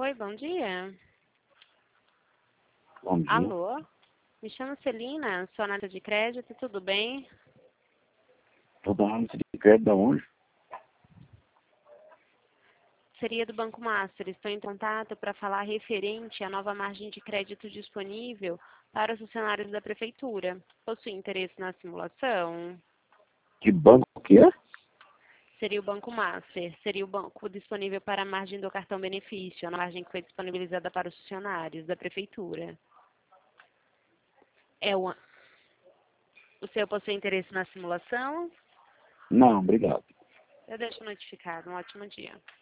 Oi, bom dia. Bom dia. Alô? Me chamo Celina, sou analista de crédito, tudo bem? Tô dando de crédito da onde? Seria do Banco Master. Estou em contato para falar referente à nova margem de crédito disponível para os funcionários da Prefeitura. Possui interesse na simulação? Que banco que é? Seria o Banco Master. Seria o banco disponível para a margem do cartão benefício, a margem que foi disponibilizada para os funcionários da Prefeitura. O senhor possui interesse na simulação? Não, obrigado. Eu deixo notificado. Um ótimo dia.